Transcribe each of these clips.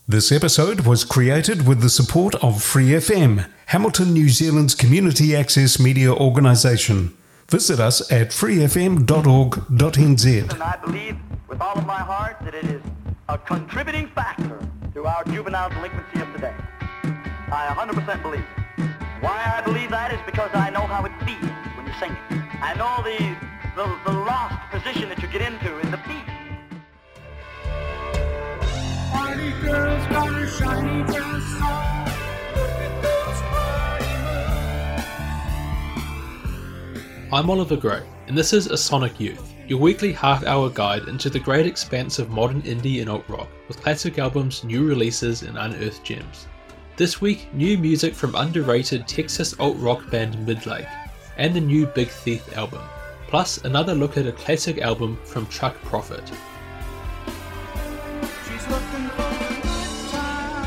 This episode was created with the support of Free FM, Hamilton, New Zealand's community access media organisation. Visit us at freefm.org.nz. And I believe with all of my heart that it is a contributing factor to our juvenile delinquency of today. I 100% believe it. Why I believe that is because I know how it feels when you sing it. I know the lost position that you get into in the beat. Party girls got a shiny dress on. Look at those party moves. I'm Oliver Gray, and this is A Sonic Youth, your weekly half-hour guide into the great expanse of modern indie and alt-rock, with classic albums, new releases, and unearthed gems. This week, new music from underrated Texas alt-rock band Midlake, and the new Big Thief album, plus another look at a classic album from Chuck Prophet. She's looking for a good time.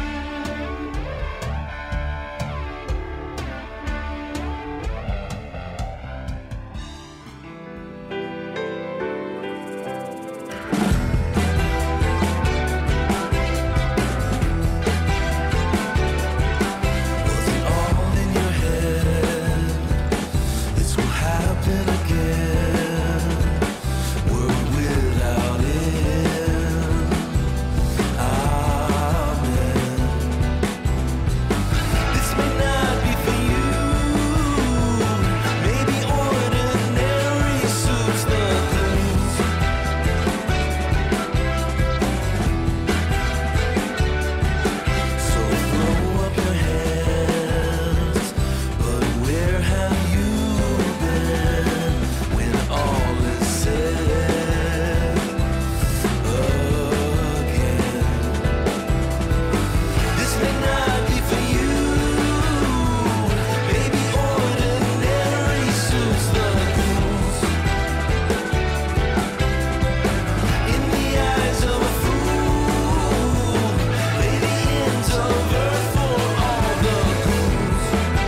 Was it all in your head? This will happen again. World without end. Amen. This may not be for you. Maybe ordinary suits the clues. So throw up your hands. But where have you been when all is said again? This may not be for you. Maybe ordinary suits the clues. In the eyes of a fool, lay the ends of earth for all the clues.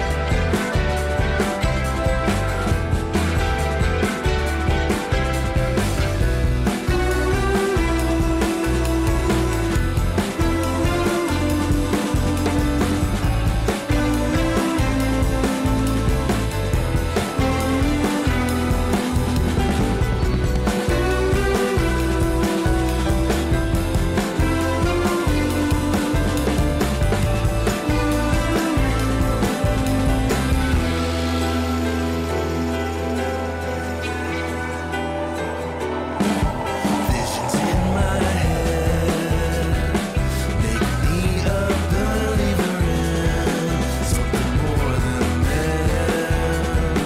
Visions in my head make me a believer in something more than men.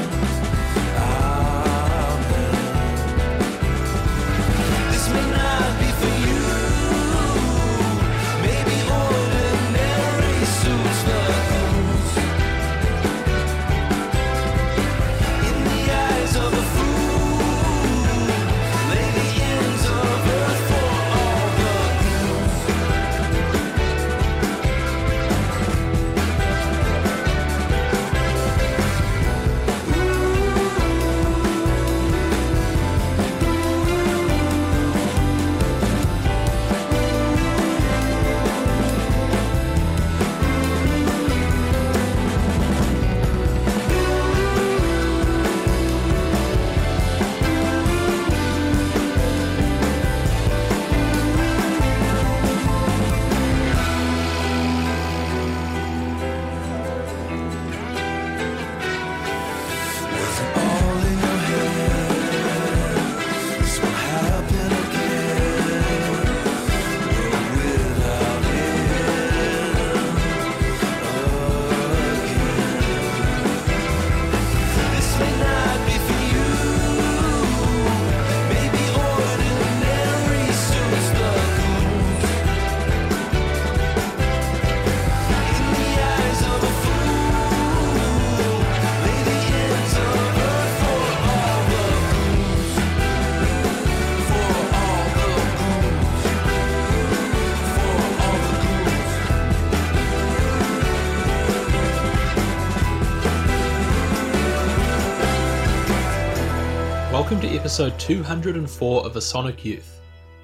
Amen. This may not be for you. Maybe ordinary suits the clues. In the eyes of a fool, lay the ends of earth for all the clues. Was it all in your head? This will happen again. World without end. Again. This may not be for you. Maybe ordinary suits the clues. In the eyes of a fool, lay the ends of earth for all the clues. For all the clues. For all the clues. Welcome to episode 204 of A Sonic Youth.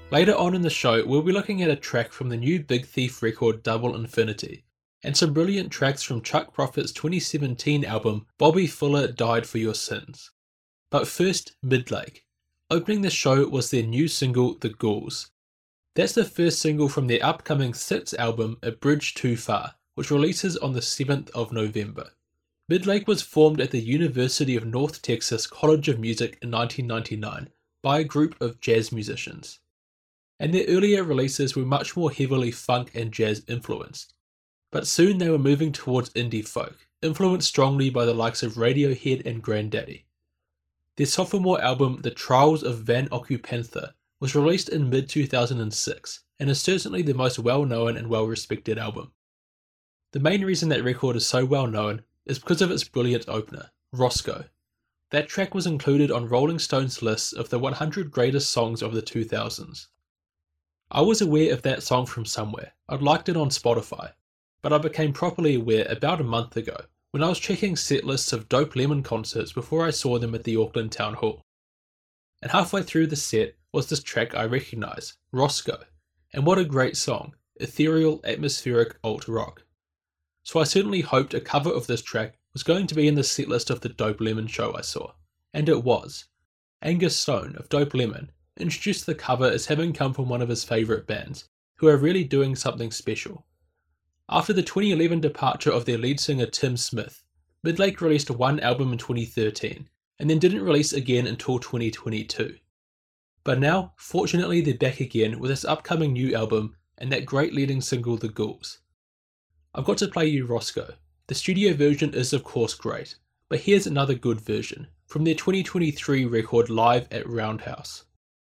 Later on in the show, we'll be looking at a track from the new Big Thief record Double Infinity, and some brilliant tracks from Chuck Prophet's 2017 album Bobby Fuller Died for Your Sins. But first, Midlake. Opening the show was their new single, The Ghouls. That's the first single from their upcoming 6th album, A Bridge Too Far, which releases on the 7th of November. Midlake was formed at the University of North Texas College of Music in 1999 by a group of jazz musicians, and their earlier releases were much more heavily funk and jazz influenced. But soon they were moving towards indie folk, influenced strongly by the likes of Radiohead and Grandaddy. Their sophomore album, The Trials of Van Occupantha, was released in mid-2006 and is certainly the most well-known and well-respected album. The main reason that record is so well-known is because of its brilliant opener, Roscoe. That track was included on Rolling Stone's list of the 100 greatest songs of the 2000s. I was aware of that song from somewhere. I'd liked it on Spotify, but I became properly aware about a month ago when I was checking set lists of Dope Lemon concerts before I saw them at the Auckland Town Hall. And halfway through the set was this track I recognise, Roscoe, and what a great song, ethereal, atmospheric alt rock. So I certainly hoped a cover of this track was going to be in the set list of the Dope Lemon show I saw, and it was. Angus Stone of Dope Lemon introduced the cover as having come from one of his favourite bands, who are really doing something special. After the 2011 departure of their lead singer Tim Smith, Midlake released one album in 2013, and then didn't release again until 2022. But now, fortunately, they're back again with this upcoming new album and that great leading single The Ghouls. I've got to play you Roscoe. The studio version is of course great, but here's another good version, from their 2023 record Live at Roundhouse.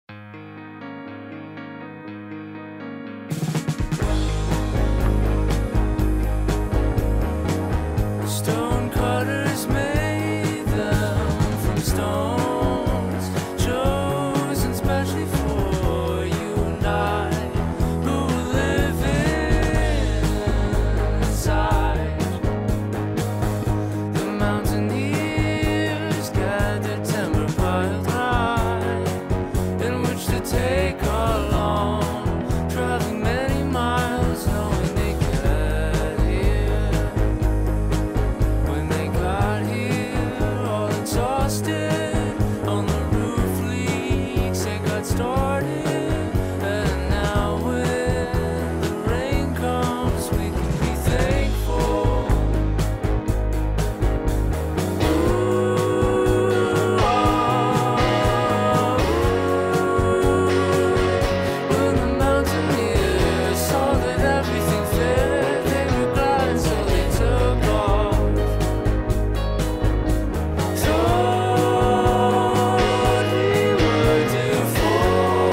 Stone cutters made them from stones, chosen specially for you and I, who live inside. The mountaineers gathered timber piled high, in which to take along, traveling many miles, knowing they get here. When they got here, all exhausted, on the roof leaks, they got started. And now when the rain comes, we can be thankful. When the mountaineers saw that everything fit, they were glad, and so they took off. Thought we were due for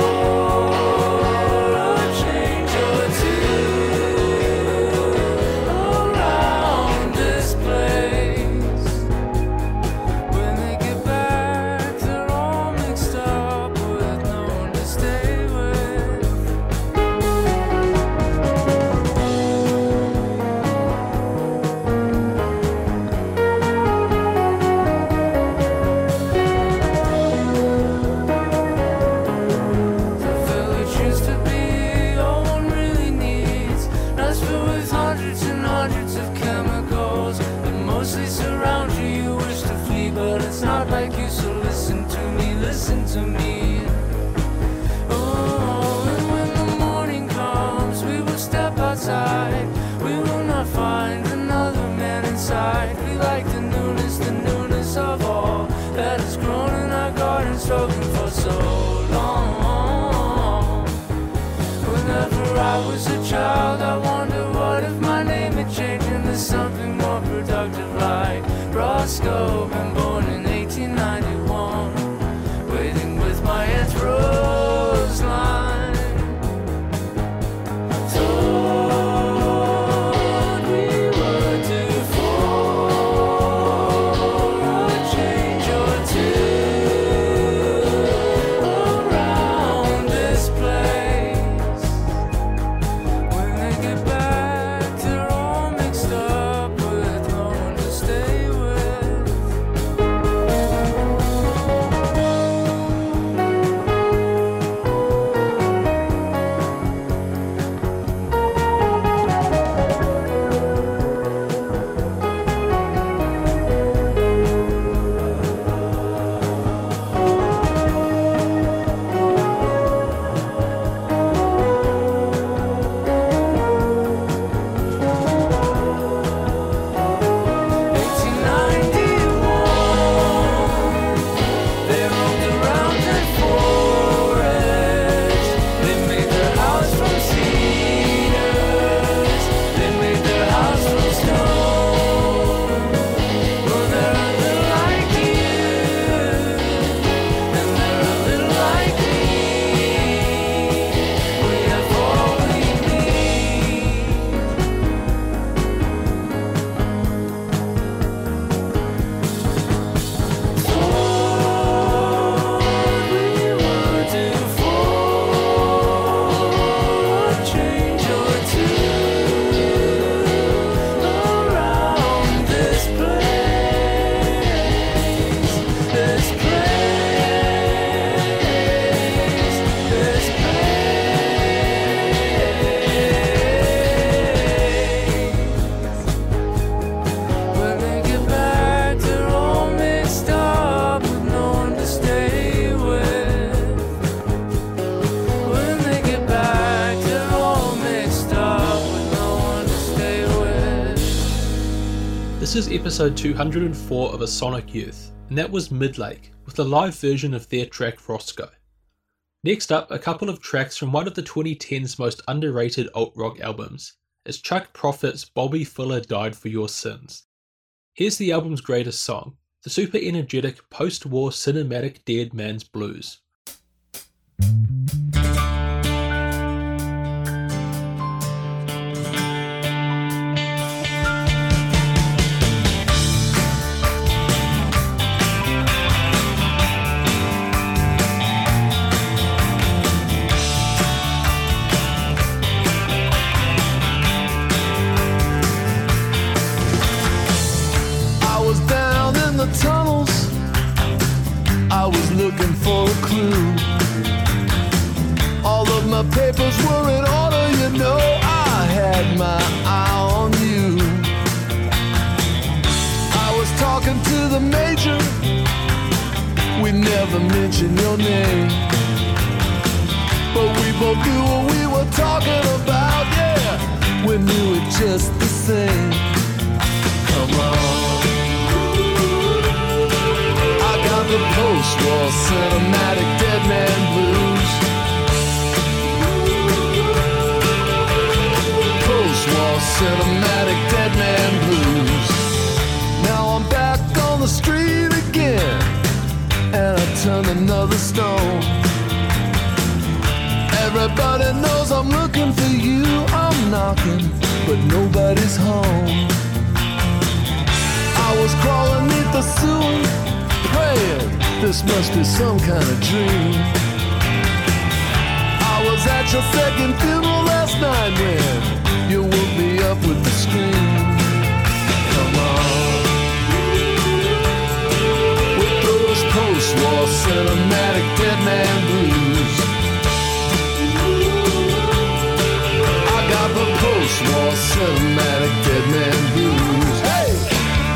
a change or two around this place. When they get back, they're all mixed up with no one to stay with. The village used to be all one really needs. Nice filled with hundreds and hundreds of chemicals that mostly surround you. You wish to flee, but it's not like you. So listen to me, listen to me. Oh, and when the morning comes, we will step outside. We will not find another man inside. We like the newness of all that has grown in our garden, struggling for so long. Whenever I was a child, I wonder what if my name had changed into something more productive like Roscoe. Been born in 1891, waiting with my Aunt Roseline. Thought we were due for a change or two around this place. When they get back, they're all mixed up with no one to stay with. This is episode 204 of A Sonic Youth, and that was Midlake, with a live version of their track Roscoe. Next up, a couple of tracks from one of the 2010's most underrated alt-rock albums, is Chuck Prophet's Bobby Fuller Died for Your Sins. Here's the album's greatest song, the super energetic post-war cinematic Dead Man's Blues. Tunnels, I was looking for a clue. All of my papers were in order, you know, I had my eye on you. I was talking to the major, we never mentioned your name, but we both knew what we were talking about, yeah, we knew it just the same. Come on. The post-war cinematic Dead Man Blues. Post-war cinematic Dead Man Blues. Now I'm back on the street again, and I turn another stone. Everybody knows I'm looking for you. I'm knocking, but nobody's home. I was crawling neath the sewer, praying, this must be some kind of dream. I was at your second funeral last night when you woke me up with the scream. Come on. With those post-war cinematic Dead Man Blues. I got the post-war cinematic Dead Man Blues. Hey!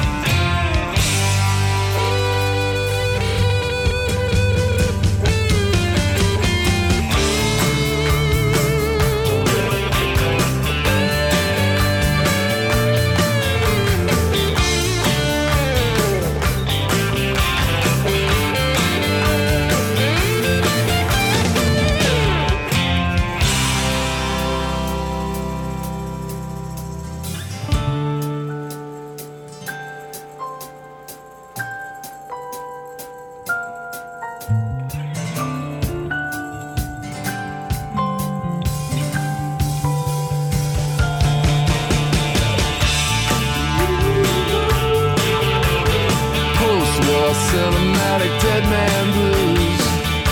Cinematic Dead Man Blues.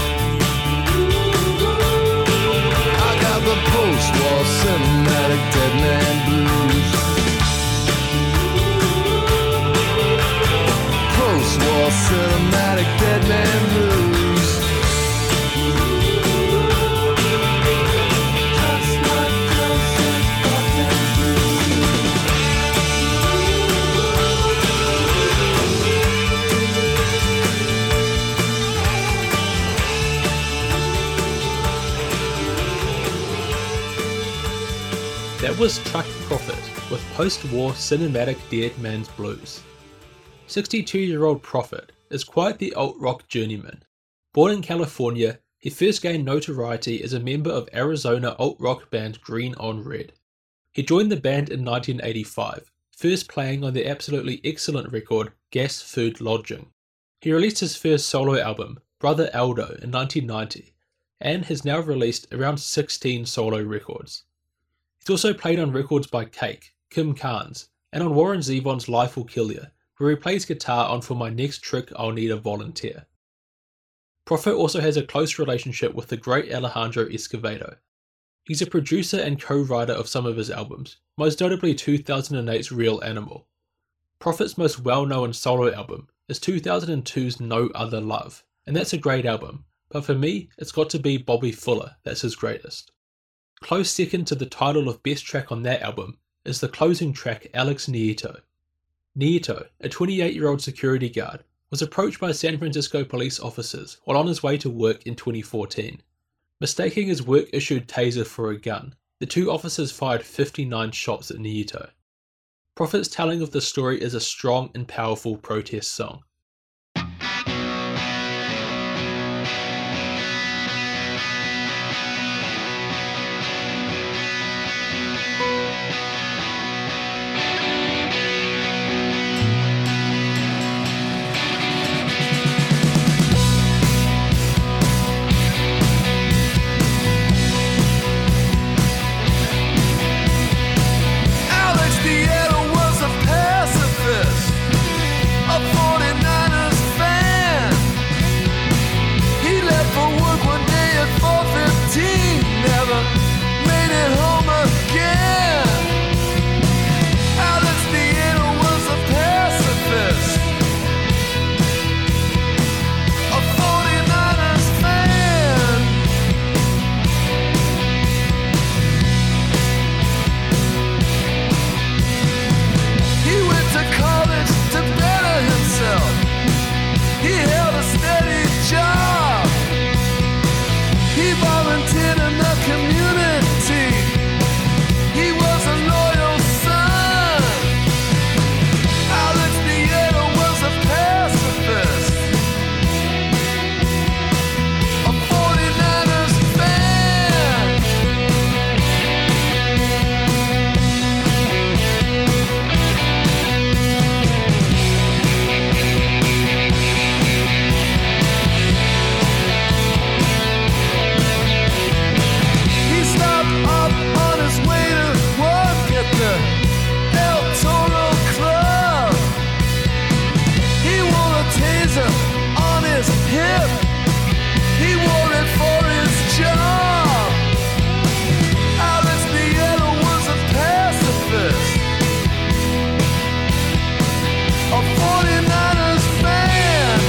I got the post-war cinematic Dead Man Blues. Post-war cinematic Dead Man Blues. Just like Joseph fucking Blues. That was Chuck Prophet with post-war cinematic Dead Man's Blues. 62-year-old Prophet is quite the alt-rock journeyman. Born in California, he first gained notoriety as a member of Arizona alt-rock band Green on Red. He joined the band in 1985, first playing on the absolutely excellent record Gas Food Lodging. He released his first solo album, Brother Aldo, in 1990, and has now released around 16 solo records. He's also played on records by Cake, Kim Carnes, and on Warren Zevon's Life Will Kill Ya, where he plays guitar on For My Next Trick I'll Need a Volunteer. Prophet also has a close relationship with the great Alejandro Escovedo. He's a producer and co-writer of some of his albums, most notably 2008's Real Animal. Prophet's most well-known solo album is 2002's No Other Love, and that's a great album, but for me, it's got to be Bobby Fuller that's his greatest. Close second to the title of best track on that album is the closing track Alex Nieto. Nieto, a 28-year-old security guard, was approached by San Francisco police officers while on his way to work in 2014. Mistaking his work-issued taser for a gun, the two officers fired 59 shots at Nieto. Prophet's telling of the story is a strong and powerful protest song. Alex Dieta was a pacifist, a 49ers fan. He left for work one day at 4:15, never made it home again. Alex Dieta was a pacifist, a 49ers fan. He went to college to better himself. He held a steady job. He volunteered in the community. He was a loyal son. Alex Dieta was a pacifist, a 49ers fan. He stopped up on his way to work at the El Toro Club. He wore a taser on his hip. He wore it for his job. Alex Dieta was a pacifist, a 49ers fan.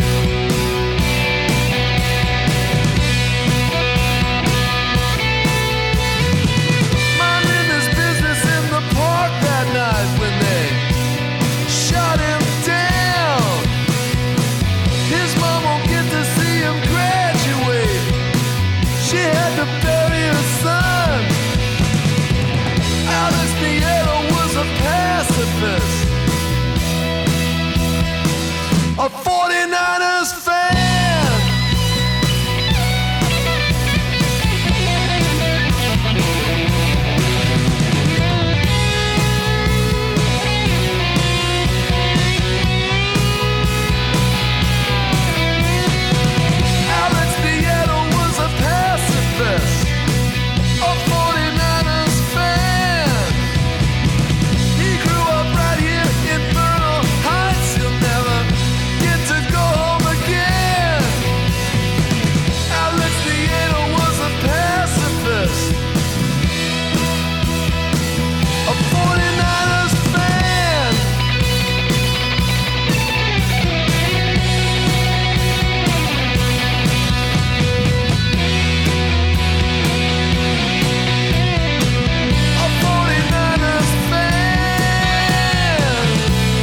Minding his business in the park that night when they shot him down. His mom won't get to see him graduate. She had to bury her son. Alex Dieta was a pacifist, a 49ers fan. Alex Dieta was a pacifist, a 49ers fan. He grew up right here in Bernal Heights. He'll never get to go home again. Alex Dieta was a pacifist, a 49ers fan. A 49ers fan.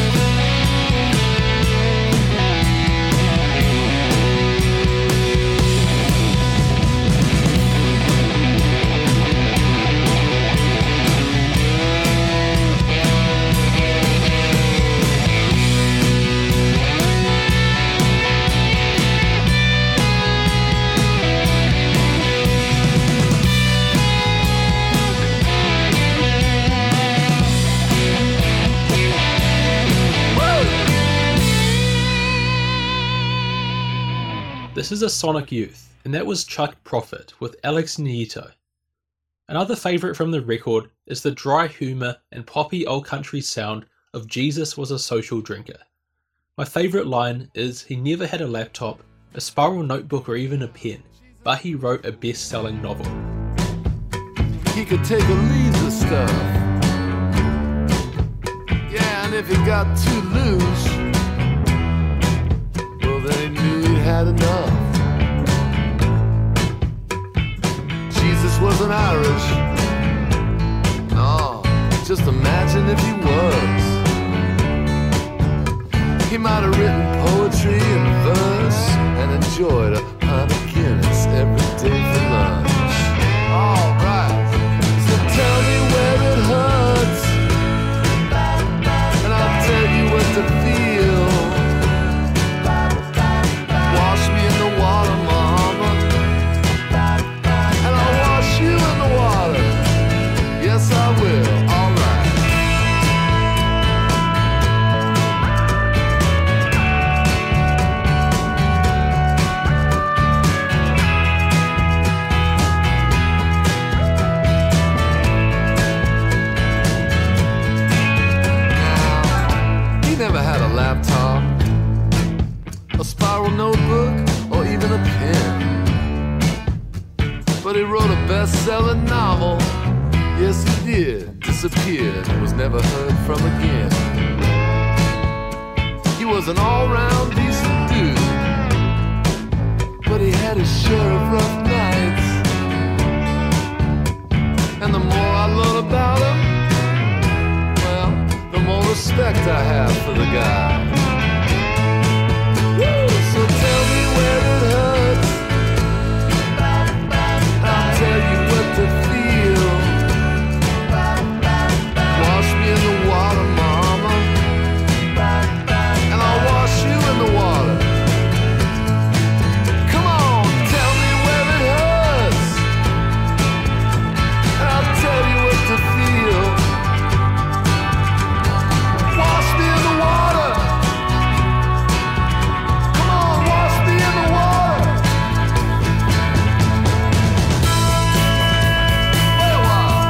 This is a Sonic Youth, and that was Chuck Prophet with Alex Nieto. Another favourite from the record is the dry humour and poppy old country sound of Jesus Was a Social Drinker. My favourite line is he never had a laptop, a spiral notebook or even a pen, but he wrote a best-selling novel. He could take or leave the stuff. Yeah, and if he got too loose, well, then he knew he'd had enough. Jesus wasn't Irish. No, just imagine if he was. He might have written poetry and verse and enjoyed a pint of Guinness every day for lunch. All right, so tell me where it hurts. laptop, a spiral notebook, or even a pen. But he wrote a bestselling novel. Yes, he did. Disappeared and was never heard from again. He was an all-round decent dude, but he had his share of rough nights. And the more I learn about him, well, the more respect I have for the guy. Woo! So tell me where it hurts, I'll tell you what to feel. Wash me in the water, mama, and I'll wash you in the water. Come on, tell me where it hurts, and I'll tell you what to feel. Wash me in the water. Come on, wash me in the water. Wait a while.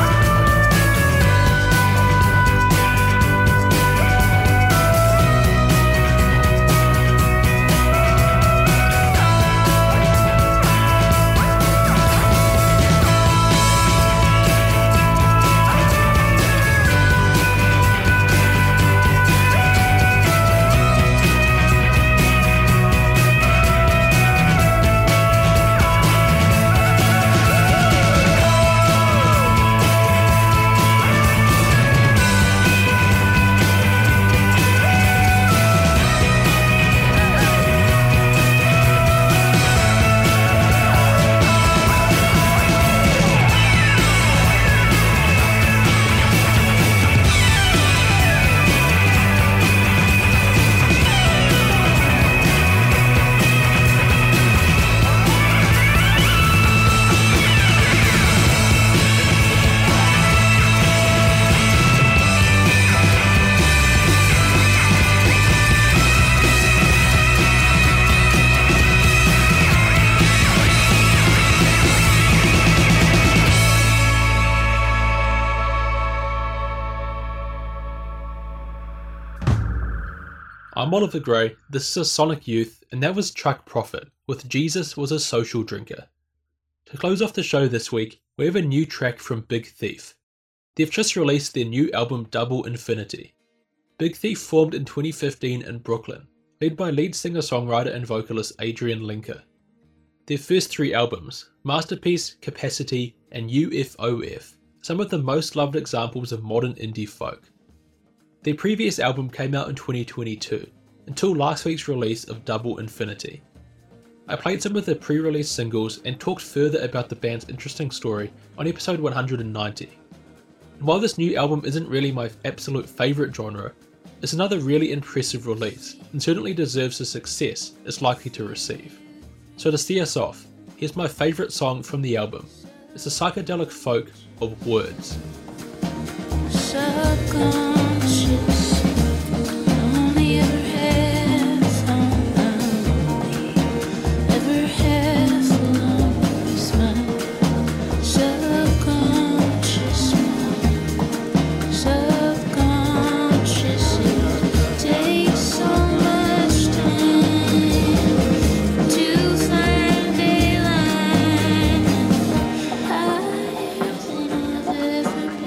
I'm Oliver Gray, this is a Sonic Youth, and that was Truck Prophet with Jesus Was a Social Drinker. To close off the show this week, we have a new track from Big Thief. They've just released their new album Double Infinity. Big Thief formed in 2015 in Brooklyn, led by lead singer-songwriter and vocalist Adrian Linker. Their first three albums, Masterpiece, Capacity, and UFOF, some of the most loved examples of modern indie folk. Their previous album came out in 2022, until last week's release of Double Infinity. I played some of the pre-release singles and talked further about the band's interesting story on episode 190. And while this new album isn't really my absolute favourite genre, it's another really impressive release and certainly deserves the success it's likely to receive. So to see us off, here's my favourite song from the album. It's a psychedelic folk of Words. Subconscious, only ever has lonely, ever has lonely smile. Subconscious mind, subconscious, it takes so much time to find a line. I've been with every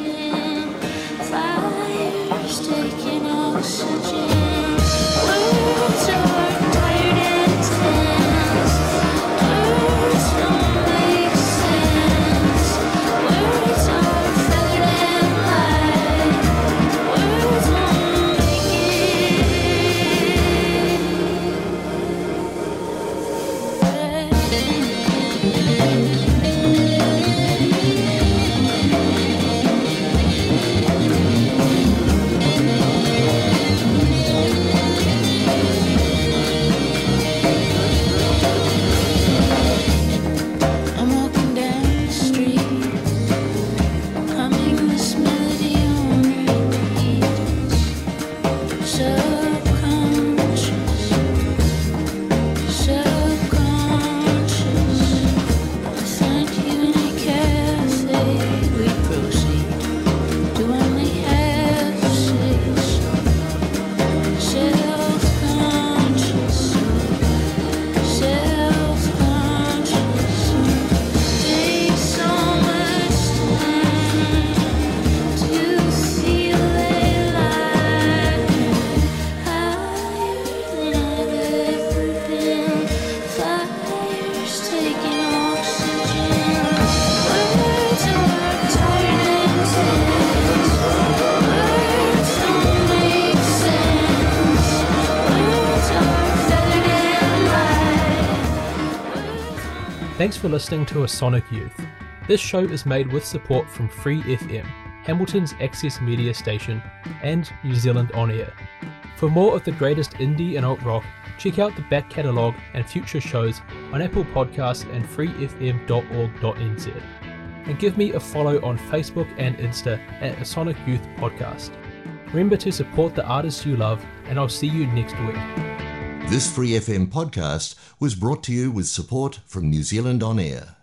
Thanks for listening to A Sonic Youth. This show is made with support from Free FM, Hamilton's access media station, and New Zealand On Air. For more of the greatest indie and alt rock, check out the back catalogue and future shows on Apple Podcasts and freefm.org.nz. And give me a follow on Facebook and Insta at A Sonic Youth Podcast. Remember to support the artists you love, and I'll see you next week. This Free FM podcast was brought to you with support from New Zealand On Air.